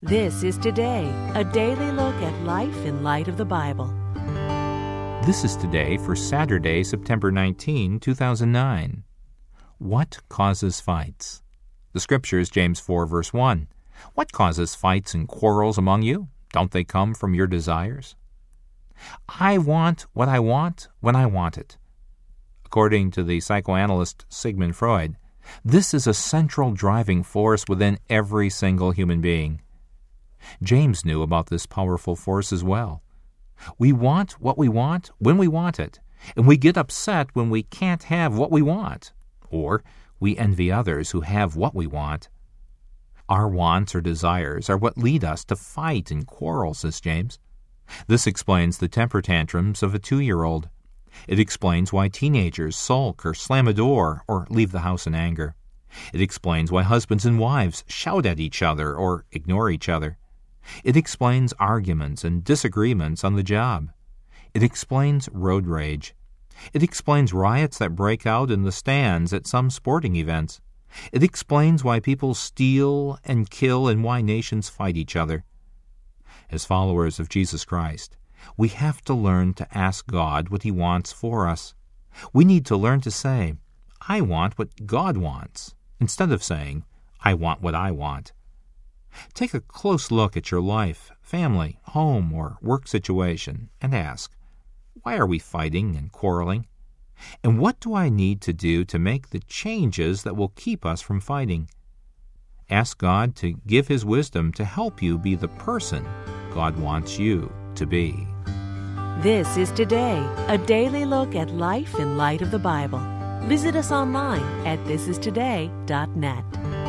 This is Today, a daily look at life in light of the Bible. This is Today for Saturday, September 19, 2009. What causes fights? The scripture is James 4, verse 1. What causes fights and quarrels among you? Don't they come from your desires? I want what I want when I want it. According to the psychoanalyst Sigmund Freud, this is a central driving force within every single human being. James knew about this powerful force as well. We want what we want when we want it, and we get upset when we can't have what we want, or we envy others who have what we want. Our wants or desires are what lead us to fight and quarrel, says James. This explains the temper tantrums of a 2-year-old. It explains why teenagers sulk or slam a door or leave the house in anger. It explains why husbands and wives shout at each other or ignore each other. It explains arguments and disagreements on the job. It explains road rage. It explains riots that break out in the stands at some sporting events. It explains why people steal and kill and why nations fight each other. As followers of Jesus Christ, we have to learn to ask God what He wants for us. We need to learn to say, I want what God wants, instead of saying, I want what I want. Take a close look at your life, family, home, or work situation and ask, why are we fighting and quarreling? And what do I need to do to make the changes that will keep us from fighting? Ask God to give His wisdom to help you be the person God wants you to be. This is Today, a daily look at life in light of the Bible. Visit us online at thisistoday.net.